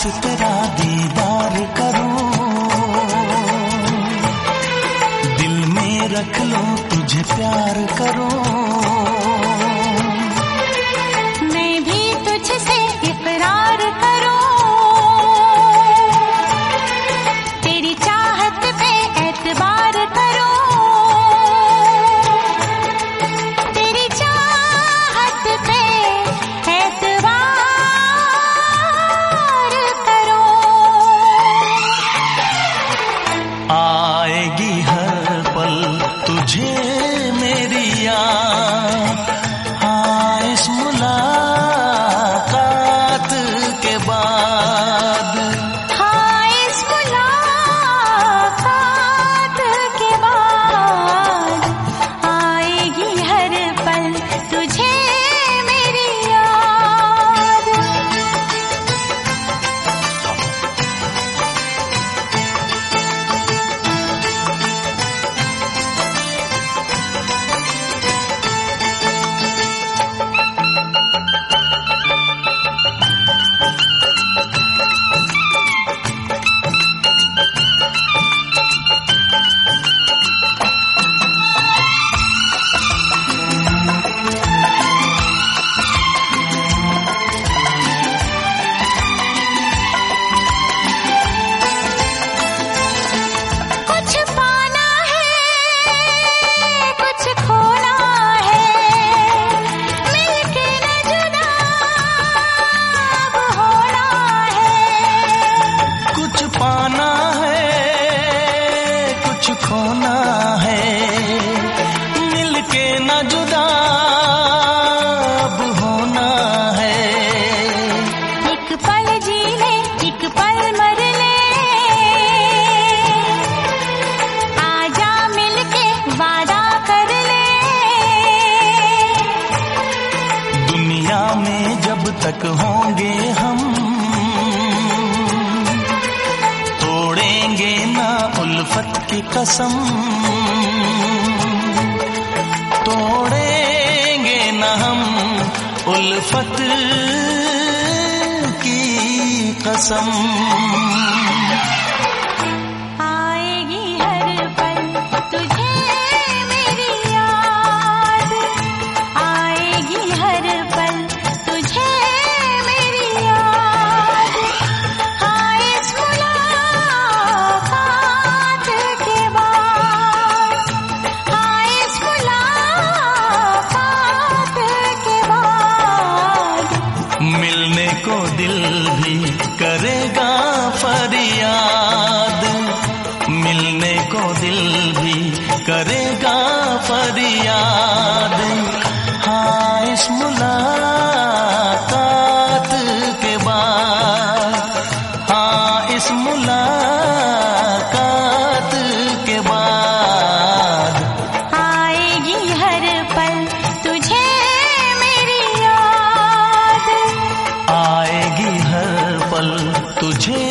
पास तेरा दीदार करूं, दिल में रख लूं तुझे प्यार करूं। मैं भी तुझसे इकरार करूं, तेरी चाहत पे एतबार करूं, तेरी चाहत पे एतबार करूं। आएगी हर पल तुझे मेरी याद, हाँ इस मुलाकात के बाद। हाँ इस मुलाकात के बाद आएगी हर पल तुझे मेरी याद। कुछ पाना है, कुछ खोना है, मिलके न जुदा अब होना है। कुछ पाना है, कुछ खोना है, मिलके न जुदा अब होना है। एक पल जी ले, एक पल मर ले, आजा मिलके वादा कर ले। दुनिया में जब तक होंगे हम, तोड़ेंगे ना उल्फत की कसम, तोड़ेंगे ना हम उल्फत की कसम। आएगी हर पल तुझे मेरी याद, आएगी हर पल तुझे मेरी याद। हाँ इस मुलाकात के बाद, हाँ इस मुलाकात के बाद मिलने को दिल भी करेगा फरियाद, मिलने को दिल भी करेगा फरियाद। हाँ इस मुलाकात के बाद, हाँ इस मुलाकात के बाद आएगी हर पल तुझे मेरी याद। आएगी हर पल तुझे